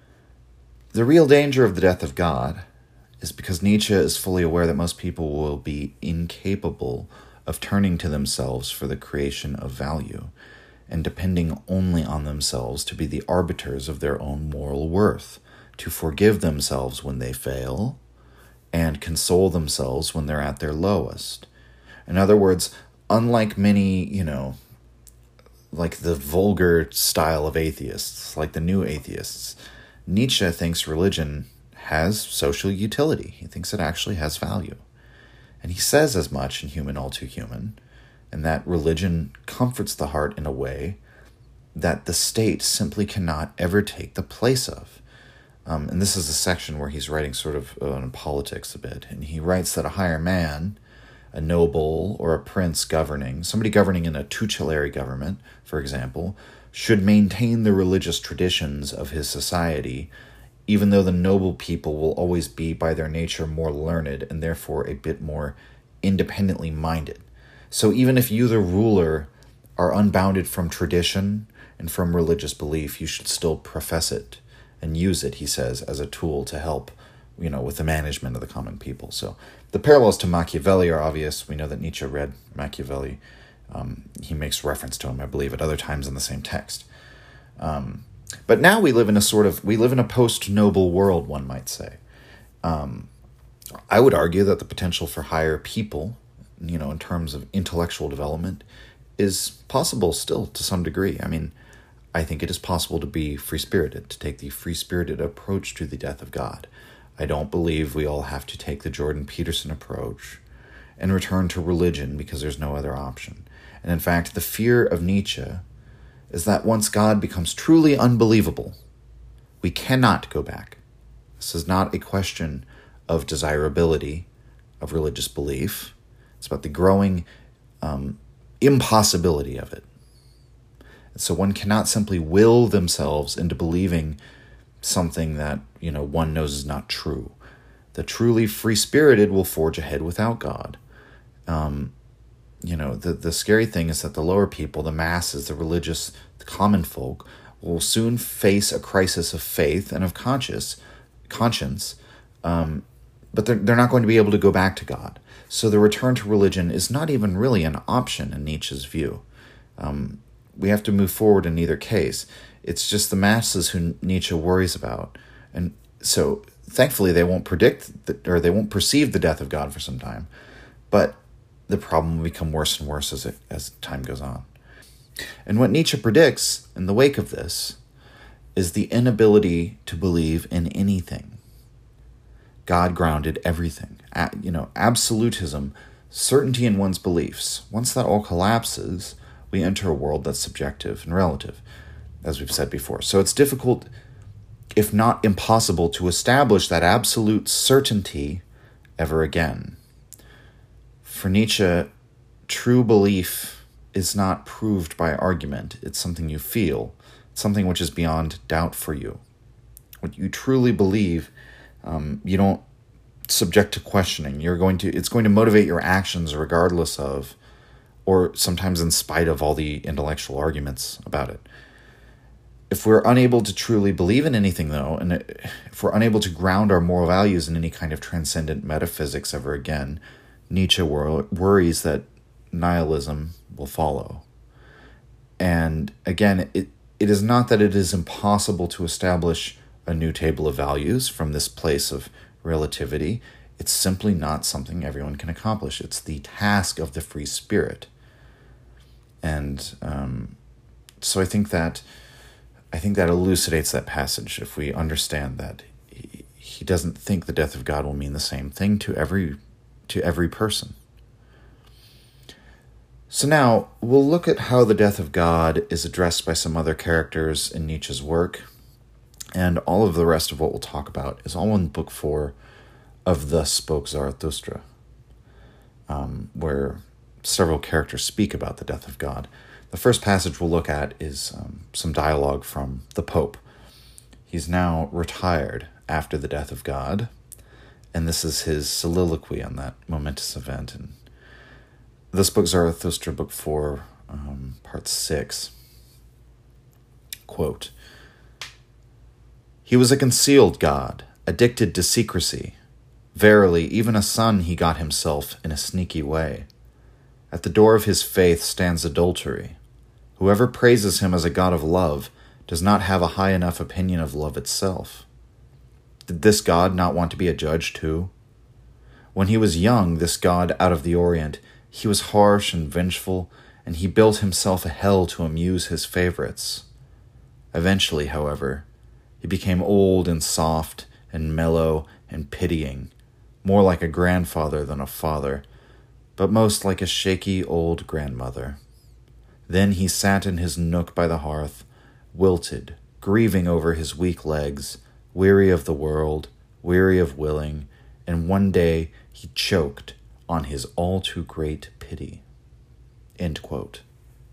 [SPEAKER 1] the real danger of the death of God is because Nietzsche is fully aware that most people will be incapable of turning to themselves for the creation of value, and depending only on themselves to be the arbiters of their own moral worth, to forgive themselves when they fail, and console themselves when they're at their lowest. In other words, unlike many, you know, like the vulgar style of atheists, like the new atheists, Nietzsche thinks religion has social utility. He thinks it actually has value. And he says as much in Human All Too Human, and that religion comforts the heart in a way that the state simply cannot ever take the place of. Um, and this is a section where he's writing sort of uh, on politics a bit. And he writes that a higher man, a noble or a prince governing, somebody governing in a tutelary government, for example, should maintain the religious traditions of his society, even though the noble people will always be by their nature more learned and therefore a bit more independently minded. So even if you, the ruler, are unbounded from tradition and from religious belief, you should still profess it and use it, he says, as a tool to help, you know, with the management of the common people. So the parallels to Machiavelli are obvious. We know that Nietzsche read Machiavelli. Um, he makes reference to him, I believe, at other times in the same text. Um, but now we live in a sort of, we live in a post-noble world, one might say. Um, I would argue that the potential for higher people, you know, in terms of intellectual development, is possible still to some degree. I mean, I think it is possible to be free-spirited, to take the free-spirited approach to the death of God. I don't believe we all have to take the Jordan Peterson approach and return to religion because there's no other option. And in fact, the fear of Nietzsche is that once God becomes truly unbelievable, we cannot go back. This is not a question of desirability of religious belief. It's about the growing um, impossibility of it. And so one cannot simply will themselves into believing something that, you know, one knows is not true. The truly free-spirited will forge ahead without God. Um, you know, the, the scary thing is that the lower people, the masses, the religious, the common folk, will soon face a crisis of faith and of conscience, conscience, um, but they're, they're not going to be able to go back to God. So the return to religion is not even really an option in Nietzsche's view. Um, we have to move forward in either case. It's just the masses who Nietzsche worries about. And so thankfully they won't predict, the, or they won't perceive the death of God for some time. But the problem will become worse and worse as it, as time goes on. And what Nietzsche predicts in the wake of this is the inability to believe in anything. God grounded everything. A, you know, absolutism, certainty in one's beliefs. Once that all collapses, we enter a world that's subjective and relative, as we've said before. So it's difficult, if not impossible, to establish that absolute certainty ever again. For Nietzsche, true belief is not proved by argument. It's something you feel. It's something which is beyond doubt for you. What you truly believe, um, you don't subject to questioning. You're going to. It's going to motivate your actions regardless of, or sometimes in spite of, all the intellectual arguments about it. If we're unable to truly believe in anything, though, and if we're unable to ground our moral values in any kind of transcendent metaphysics ever again, Nietzsche wor- worries that nihilism will follow. And again, it it is not that it is impossible to establish a new table of values from this place of relativity. It's simply not something everyone can accomplish. It's the task of the free spirit. And um, so I think that I think that elucidates that passage if we understand that he, he doesn't think the death of God will mean the same thing to every to every person. So now we'll look at how the death of God is addressed by some other characters in Nietzsche's work, and all of the rest of what we'll talk about is all in Book Four of Thus Spoke Zarathustra, um, where several characters speak about the death of God. The first passage we'll look at is um, some dialogue from the Pope. He's now retired after the death of God, and this is his soliloquy on that momentous event. And Thus Spoke Zarathustra, Book Four, um, Part Six. Quote, "He was a concealed God, addicted to secrecy. Verily, even a son he got himself in a sneaky way. At the door of his faith stands adultery. Whoever praises him as a god of love does not have a high enough opinion of love itself. Did this god not want to be a judge too? When he was young, this god out of the Orient, he was harsh and vengeful, and he built himself a hell to amuse his favorites. Eventually, however, he became old and soft and mellow and pitying, more like a grandfather than a father, but most like a shaky old grandmother. Then he sat in his nook by the hearth, wilted, grieving over his weak legs, weary of the world, weary of willing, and one day he choked on his all-too-great pity." End quote.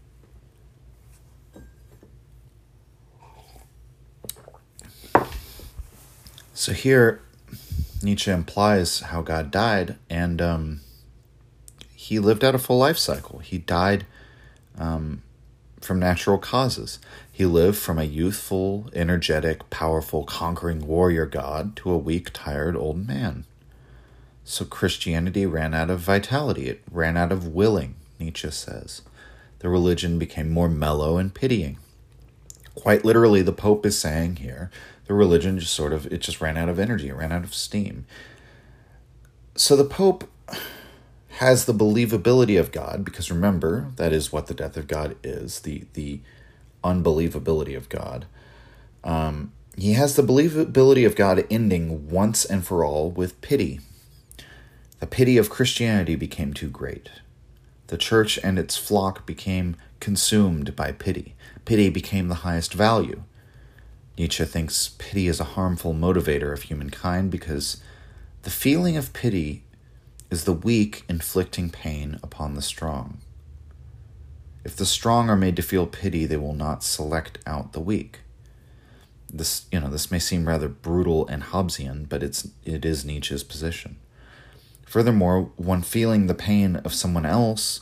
[SPEAKER 1] So here, Nietzsche implies how God died, and um, he lived out a full life cycle. He died um, from natural causes. He lived from a youthful, energetic, powerful, conquering warrior god to a weak, tired old man. So Christianity ran out of vitality. It ran out of willing, Nietzsche says. The religion became more mellow and pitying. Quite literally, the Pope is saying here, the religion just sort of, it just ran out of energy, it ran out of steam. So the Pope has the believability of God, because remember, that is what the death of God is, the, the unbelievability of God. Um, he has the believability of God ending once and for all with pity. The pity of Christianity became too great. The church and its flock became consumed by pity. Pity became the highest value. Nietzsche thinks pity is a harmful motivator of humankind because the feeling of pity is the weak inflicting pain upon the strong. If the strong are made to feel pity, they will not select out the weak. This, you know, this may seem rather brutal and Hobbesian, but it's it is Nietzsche's position. Furthermore, one feeling the pain of someone else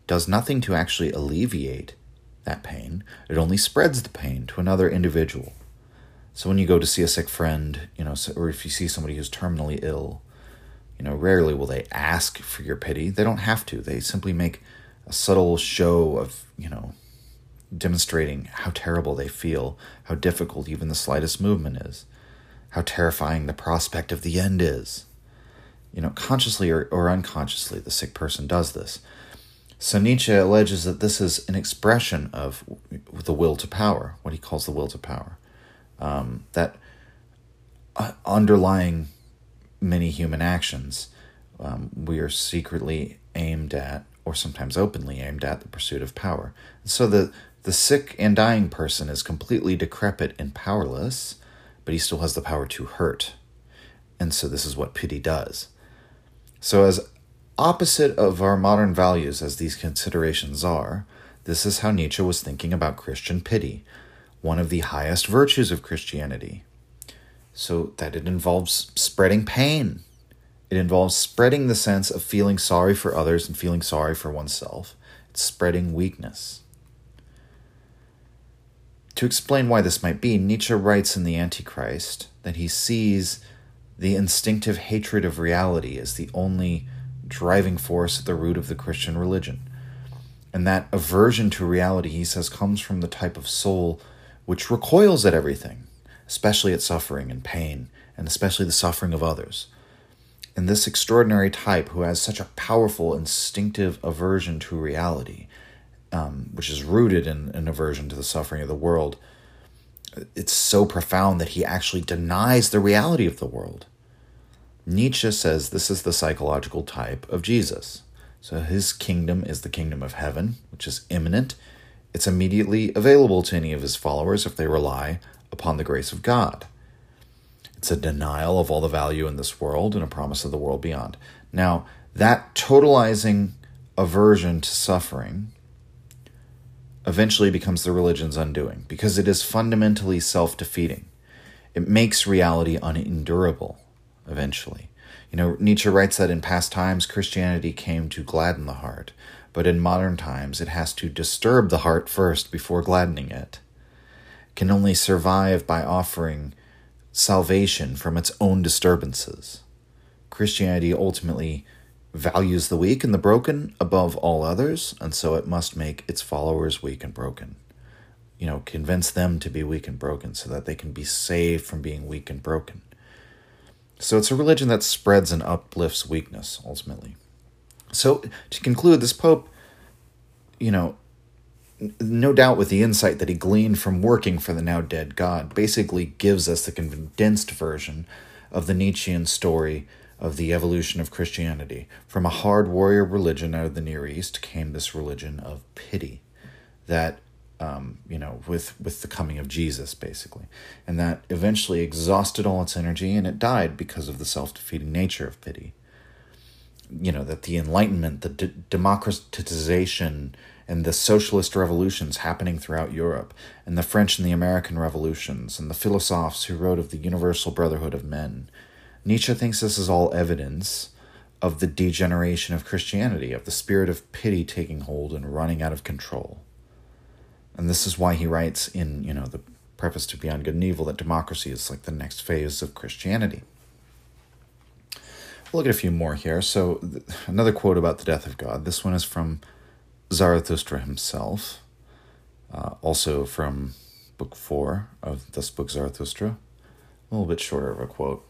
[SPEAKER 1] does nothing to actually alleviate that pain. It only spreads the pain to another individual. So when you go to see a sick friend, you know, or if you see somebody who's terminally ill, you know, rarely will they ask for your pity. They don't have to. They simply make a subtle show of, you know, demonstrating how terrible they feel, how difficult even the slightest movement is, how terrifying the prospect of the end is. You know, consciously or, or unconsciously, the sick person does this. So Nietzsche alleges that this is an expression of the will to power, what he calls the will to power. Um, that uh, underlying many human actions, um, we are secretly aimed at, or sometimes openly aimed at, the pursuit of power. And so the, the sick and dying person is completely decrepit and powerless, but he still has the power to hurt. And so this is what pity does. So as opposite of our modern values as these considerations are, this is how Nietzsche was thinking about Christian pity, one of the highest virtues of Christianity. So that it involves spreading pain. It involves spreading the sense of feeling sorry for others and feeling sorry for oneself. It's spreading weakness. To explain why this might be, Nietzsche writes in The Antichrist that he sees the instinctive hatred of reality as the only driving force at the root of the Christian religion. And that aversion to reality, he says, comes from the type of soul which recoils at everything, especially at suffering and pain, and especially the suffering of others. And this extraordinary type, who has such a powerful instinctive aversion to reality, um, which is rooted in an aversion to the suffering of the world, it's so profound that he actually denies the reality of the world. Nietzsche says this is the psychological type of Jesus. So his kingdom is the kingdom of heaven, which is imminent. It's immediately available to any of his followers if they rely upon the grace of God. It's a denial of all the value in this world and a promise of the world beyond. Now, that totalizing aversion to suffering eventually becomes the religion's undoing, because it is fundamentally self-defeating. It makes reality unendurable, eventually. You know, Nietzsche writes that in past times, Christianity came to gladden the heart, but in modern times, it has to disturb the heart first before gladdening it. It can only survive by offering salvation from its own disturbances. Christianity ultimately values the weak and the broken above all others, and so it must make its followers weak and broken. You know, convince them to be weak and broken so that they can be saved from being weak and broken. So it's a religion that spreads and uplifts weakness, ultimately. So to conclude, this Pope, you know, no doubt with the insight that he gleaned from working for the now dead God, basically gives us the condensed version of the Nietzschean story of the evolution of Christianity. From a hard warrior religion out of the Near East came this religion of pity that, um, you know, with, with the coming of Jesus, basically. And that eventually exhausted all its energy, and it died because of the self-defeating nature of pity. You know, that the Enlightenment, the de- democratization, and the socialist revolutions happening throughout Europe, and the French and the American revolutions, and the philosophers who wrote of the universal brotherhood of men, Nietzsche thinks this is all evidence of the degeneration of Christianity, of the spirit of pity taking hold and running out of control. And this is why he writes in, you know, the preface to Beyond Good and Evil that democracy is like the next phase of Christianity. We'll look at a few more here. So th- another quote about the death of God. This one is from Zarathustra himself, uh, also from book four of Thus Spoke Zarathustra. A little bit shorter of a quote.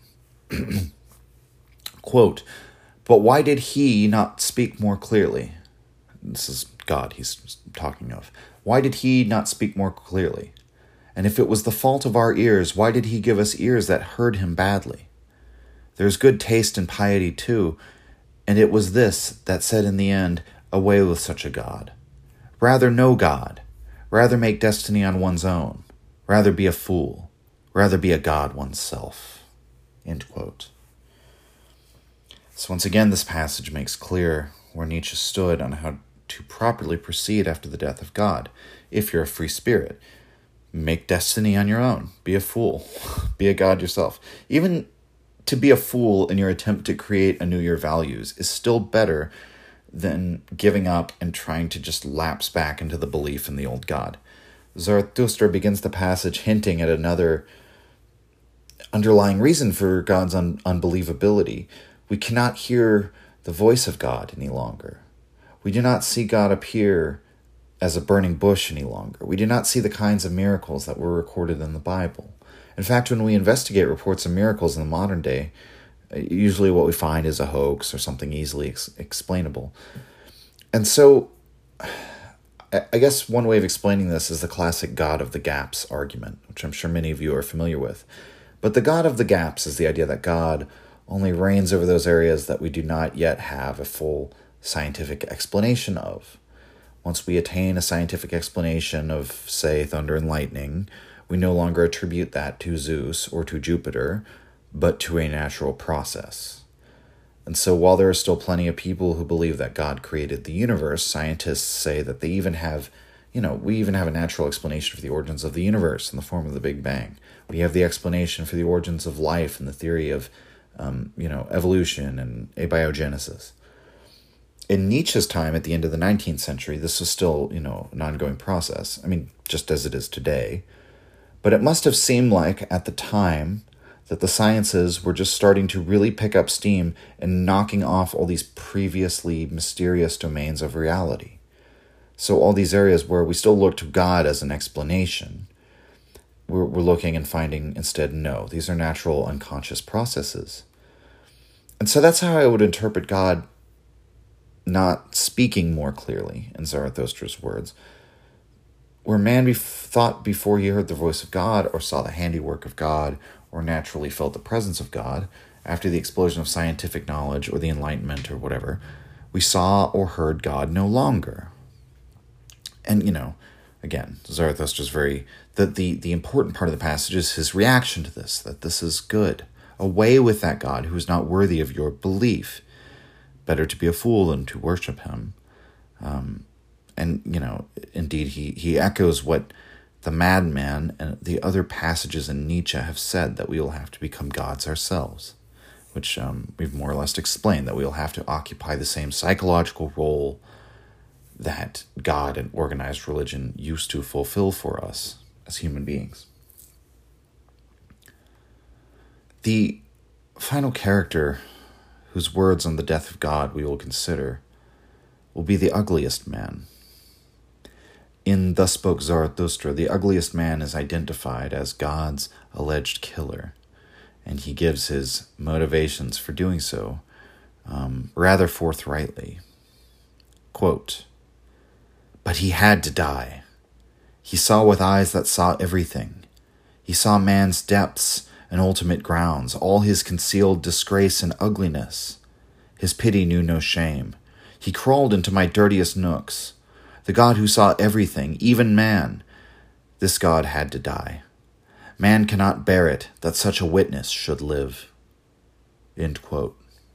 [SPEAKER 1] Quote, "But why did he not speak more clearly?" This is God he's talking of. "Why did he not speak more clearly? And if it was the fault of our ears, why did he give us ears that heard him badly? There's good taste and piety too, and it was this that said in the end, away with such a God. Rather no God. Rather make destiny on one's own. Rather be a fool. Rather be a God oneself." End quote. So once again, this passage makes clear where Nietzsche stood on how to properly proceed after the death of God. If you're a free spirit, make destiny on your own. Be a fool. Be a God yourself. Even to be a fool in your attempt to create anew your values is still better than giving up and trying to just lapse back into the belief in the old God. Zarathustra begins the passage hinting at another underlying reason for God's un- unbelievability. We cannot hear the voice of God any longer. We do not see God appear as a burning bush any longer. We do not see the kinds of miracles that were recorded in the Bible. In fact, when we investigate reports of miracles in the modern day, usually what we find is a hoax or something easily ex- explainable. And so, I guess one way of explaining this is the classic God of the gaps argument, which I'm sure many of you are familiar with. But the God of the gaps is the idea that God only reigns over those areas that we do not yet have a full scientific explanation of. Once we attain a scientific explanation of, say, thunder and lightning, we no longer attribute that to Zeus or to Jupiter, but to a natural process. And so while there are still plenty of people who believe that God created the universe, scientists say that they even have, you know, we even have a natural explanation for the origins of the universe in the form of the Big Bang. We have the explanation for the origins of life and the theory of, um, you know, evolution and abiogenesis. In Nietzsche's time, at the end of the nineteenth century, this was still, you know, an ongoing process. I mean, just as it is today. But it must have seemed like, at the time, that the sciences were just starting to really pick up steam and knocking off all these previously mysterious domains of reality. So all these areas where we still look to God as an explanation, we're, we're looking and finding instead, no, these are natural unconscious processes. And so that's how I would interpret God not speaking more clearly, in Zarathustra's words. Where man be- thought before he heard the voice of God or saw the handiwork of God or naturally felt the presence of God, after the explosion of scientific knowledge or the Enlightenment or whatever, we saw or heard God no longer. And, you know, again, Zarathustra's very... The, the, the important part of the passage is his reaction to this, that this is good. Away with that God who is not worthy of your belief. Better to be a fool than to worship him. Um, and, you know, indeed, he, he echoes what the madman and the other passages in Nietzsche have said, that we will have to become gods ourselves, which um, we've more or less explained, that we will have to occupy the same psychological role that God and organized religion used to fulfill for us as human beings. The final character whose words on the death of God we will consider will be the ugliest man. In Thus Spoke Zarathustra, the ugliest man is identified as God's alleged killer, and he gives his motivations for doing so um, rather forthrightly. Quote, "But he had to die. He saw with eyes that saw everything. He saw man's depths and ultimate grounds, all his concealed disgrace and ugliness. His pity knew no shame. He crawled into my dirtiest nooks. The God who saw everything, even man, this God had to die. Man cannot bear it that such a witness should live." End quote.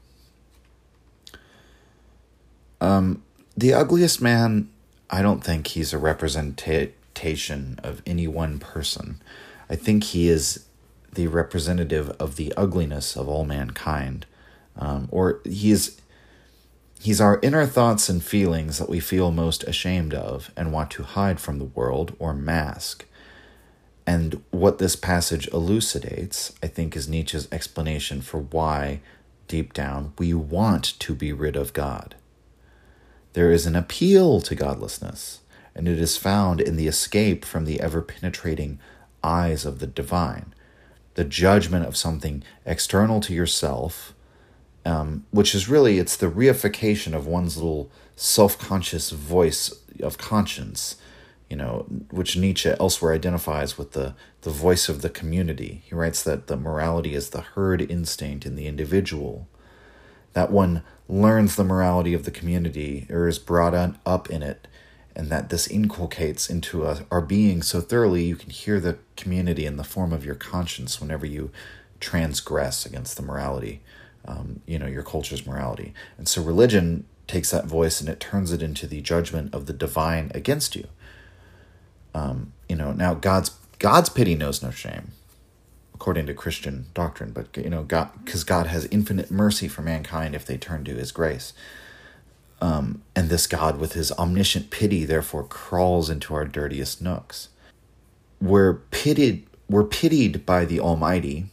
[SPEAKER 1] Um, the ugliest man, I don't think he's a representation of any one person. I think he is the representative of the ugliness of all mankind. Um, or he is, he's our inner thoughts and feelings that we feel most ashamed of and want to hide from the world or mask. And what this passage elucidates, I think, is Nietzsche's explanation for why, deep down, we want to be rid of God. There is an appeal to godlessness, and it is found in the escape from the ever-penetrating eyes of the divine, the judgment of something external to yourself, um, which is really, it's the reification of one's little self-conscious voice of conscience, you know, which Nietzsche elsewhere identifies with the, the voice of the community. He writes that the morality is the herd instinct in the individual, that one learns the morality of the community or is brought on, up in it, and that this inculcates into us, our being so thoroughly you can hear the community in the form of your conscience whenever you transgress against the morality, um, you know, your culture's morality. And so religion takes that voice and it turns it into the judgment of the divine against you. Um, you know, now God's God's pity knows no shame, according to Christian doctrine, but, you know, God, because God has infinite mercy for mankind if they turn to his grace. Um, and this God, with his omniscient pity, therefore crawls into our dirtiest nooks. We're pitied, we're pitied by the Almighty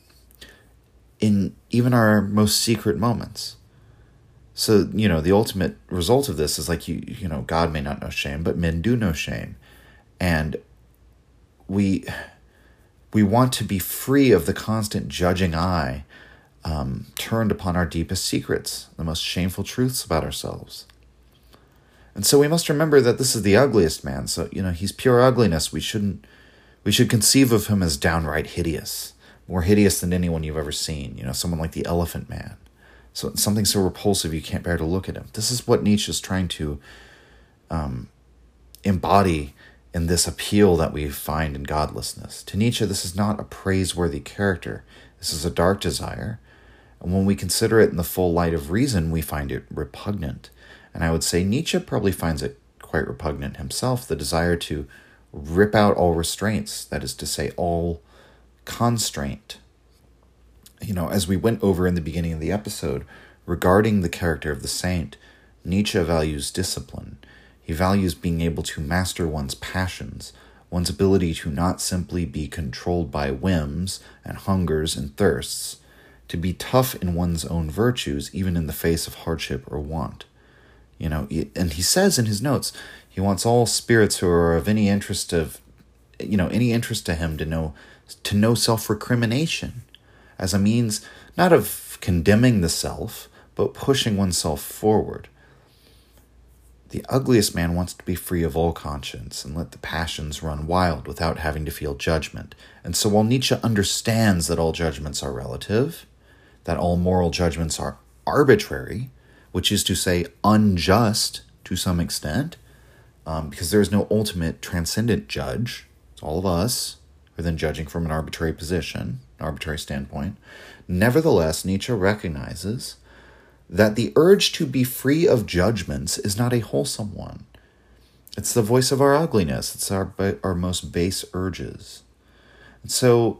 [SPEAKER 1] in even our most secret moments. So, you know, the ultimate result of this is like, you, you know, God may not know shame, but men do know shame. And we, we want to be free of the constant judging eye, um, turned upon our deepest secrets, the most shameful truths about ourselves. And so we must remember that this is the ugliest man. So, you know, he's pure ugliness. We shouldn't, we should conceive of him as downright hideous, more hideous than anyone you've ever seen. You know, someone like the Elephant Man. So something so repulsive you can't bear to look at him. This is what Nietzsche is trying to um, embody in this appeal that we find in godlessness. To Nietzsche, this is not a praiseworthy character. This is a dark desire. And when we consider it in the full light of reason, we find it repugnant. And I would say Nietzsche probably finds it quite repugnant himself, the desire to rip out all restraints, that is to say, all constraint. You know, as we went over in the beginning of the episode, regarding the character of the saint, Nietzsche values discipline. He values being able to master one's passions, one's ability to not simply be controlled by whims and hungers and thirsts, to be tough in one's own virtues, even in the face of hardship or want. You know, and he says in his notes, he wants all spirits who are of any interest of, you know, any interest to him to know, to know self-recrimination as a means not of condemning the self, but pushing oneself forward. The ugliest man wants to be free of all conscience and let the passions run wild without having to feel judgment. And so while Nietzsche understands that all judgments are relative, that all moral judgments are arbitrary, which is to say unjust to some extent, um, because there is no ultimate transcendent judge. It's all of us, or then judging from an arbitrary position, an arbitrary standpoint. Nevertheless, Nietzsche recognizes that the urge to be free of judgments is not a wholesome one. It's the voice of our ugliness. It's our, our most base urges. And so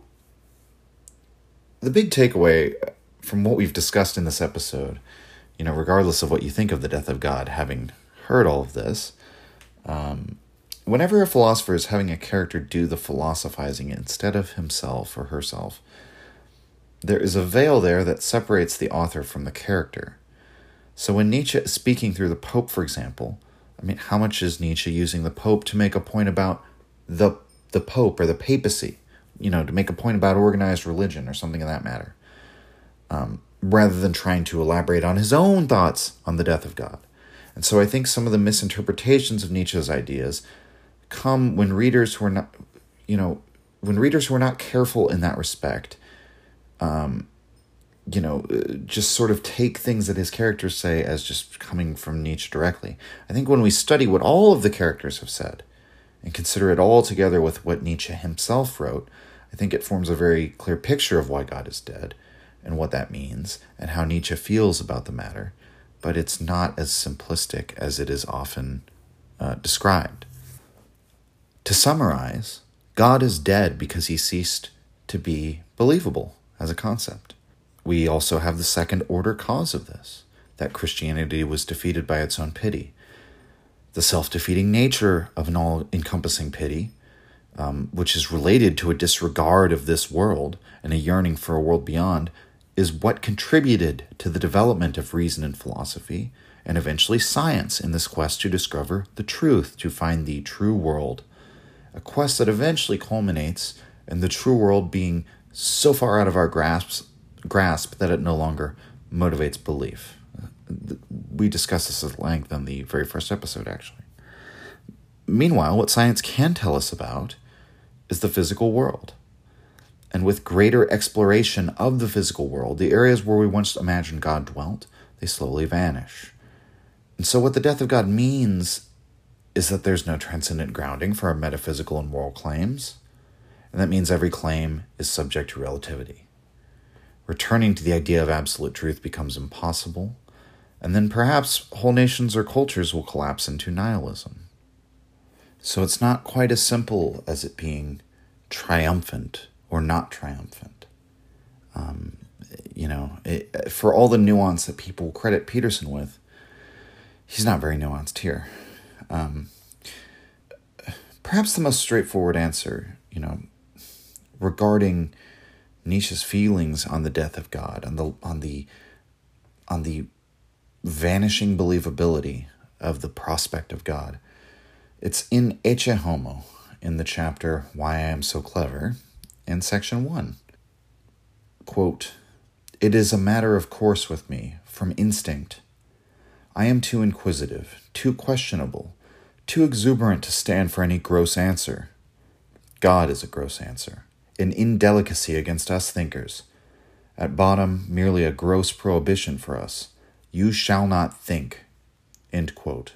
[SPEAKER 1] the big takeaway from what we've discussed in this episode, you know, regardless of what you think of the death of God, having heard all of this, um, whenever a philosopher is having a character do the philosophizing instead of himself or herself, there is a veil there that separates the author from the character. So when Nietzsche is speaking through the Pope, for example, I mean, how much is Nietzsche using the Pope to make a point about the the Pope or the papacy, you know, to make a point about organized religion or something of that matter, um, rather than trying to elaborate on his own thoughts on the death of God. And so I think some of the misinterpretations of Nietzsche's ideas come when readers who are not, you know, when readers who are not careful in that respect, um, you know, just sort of take things that his characters say as just coming from Nietzsche directly. I think when we study what all of the characters have said and consider it all together with what Nietzsche himself wrote, I think it forms a very clear picture of why God is dead and what that means and how Nietzsche feels about the matter. But it's not as simplistic as it is often uh, described. To summarize, God is dead because he ceased to be believable as a concept. We also have the second order cause of this, that Christianity was defeated by its own pity. The self-defeating nature of an all-encompassing pity, um, which is related to a disregard of this world and a yearning for a world beyond, is what contributed to the development of reason and philosophy, and eventually science in this quest to discover the truth, to find the true world. A quest that eventually culminates in the true world being so far out of our grasp, grasp that it no longer motivates belief. We discussed this at length in the very first episode, actually. Meanwhile, what science can tell us about is the physical world. And with greater exploration of the physical world, the areas where we once imagined God dwelt, they slowly vanish. And so what the death of God means is that there's no transcendent grounding for our metaphysical and moral claims, and that means every claim is subject to relativity. Returning to the idea of absolute truth becomes impossible, and then perhaps whole nations or cultures will collapse into nihilism. So it's not quite as simple as it being triumphant or not triumphant. Um, you know, it, for all the nuance that people credit Peterson with, he's not very nuanced here. Um, perhaps the most straightforward answer, you know, regarding Nietzsche's feelings on the death of God, on the on the on the vanishing believability of the prospect of God, it's in Ecce Homo, in the chapter Why I Am So Clever, in section one. Quote, "It is a matter of course with me, from instinct. I am too inquisitive, too questionable, too exuberant to stand for any gross answer. God is a gross answer, an indelicacy against us thinkers. At bottom, merely a gross prohibition for us. You shall not think." End quote.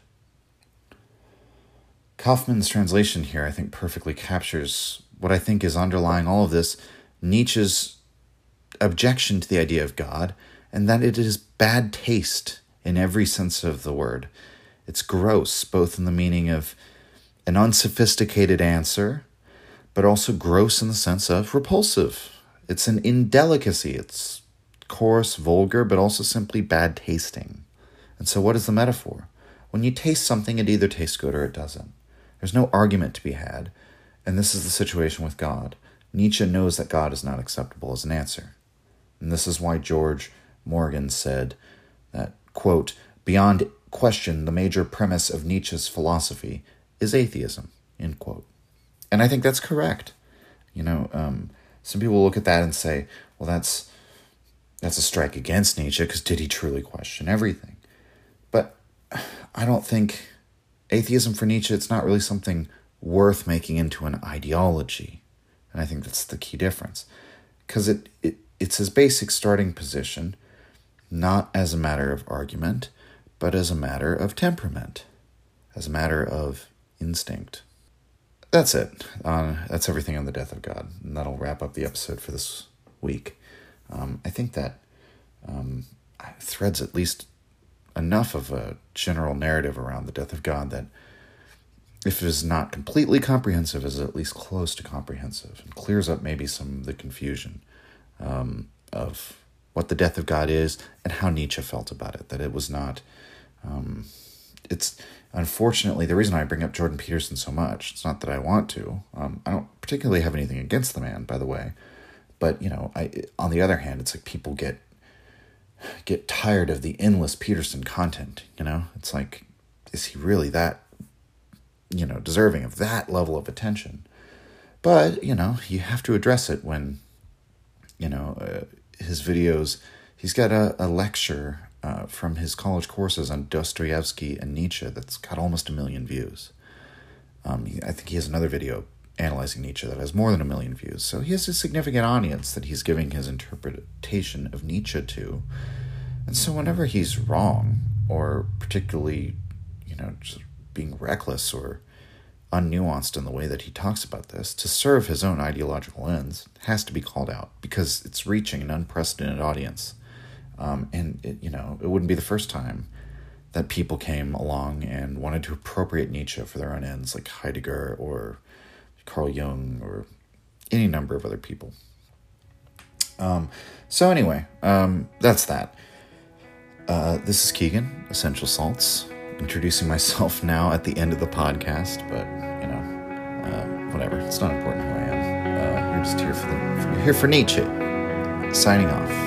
[SPEAKER 1] Kaufman's translation here, I think, perfectly captures what I think is underlying all of this: Nietzsche's objection to the idea of God, and that it is bad taste in every sense of the word. It's gross, both in the meaning of an unsophisticated answer, but also gross in the sense of repulsive. It's an indelicacy. It's coarse, vulgar, but also simply bad tasting. And so what is the metaphor? When you taste something, it either tastes good or it doesn't. There's no argument to be had, and this is the situation with God. Nietzsche knows that God is not acceptable as an answer. And this is why George Morgan said that, quote, "Beyond question, the major premise of Nietzsche's philosophy is atheism," end quote. And I think that's correct. You know, um, some people look at that and say, well, that's that's a strike against Nietzsche, because did he truly question everything? But I don't think atheism for Nietzsche, it's not really something worth making into an ideology. And I think that's the key difference. Because it, it it's his basic starting position, not as a matter of argument, but as a matter of temperament, as a matter of instinct. That's it. Uh, that's everything on the death of God. And that'll wrap up the episode for this week. Um, I think that um, threads at least enough of a general narrative around the death of God that, if it is not completely comprehensive, is at least close to comprehensive, and clears up maybe some of the confusion um, of what the death of God is and how Nietzsche felt about it. That it was not... Um, it's unfortunately, the reason I bring up Jordan Peterson so much, it's not that I want to. Um, I don't particularly have anything against the man, by the way. But, you know, I on the other hand, it's like people get get tired of the endless Peterson content, you know? It's like, is he really that, you know, deserving of that level of attention? But, you know, you have to address it when, you know, uh, his videos, he's got a, a lecture uh, from his college courses on Dostoevsky and Nietzsche that's got almost a million views. Um, he, I think he has another video analyzing Nietzsche that has more than a million views. So he has a significant audience that he's giving his interpretation of Nietzsche to. And so whenever he's wrong, or particularly, you know, just being reckless or unnuanced in the way that he talks about this, to serve his own ideological ends, has to be called out, because it's reaching an unprecedented audience. Um, and, it, you know, it wouldn't be the first time that people came along and wanted to appropriate Nietzsche for their own ends, like Heidegger or Carl Jung or any number of other people. Um, so anyway, um, that's that. Uh, this is Keegan, Essential Salts, introducing myself now at the end of the podcast, but, you know, uh, whatever. It's not important who I am. Uh, you're just here for the, you're here for Nietzsche. Signing off.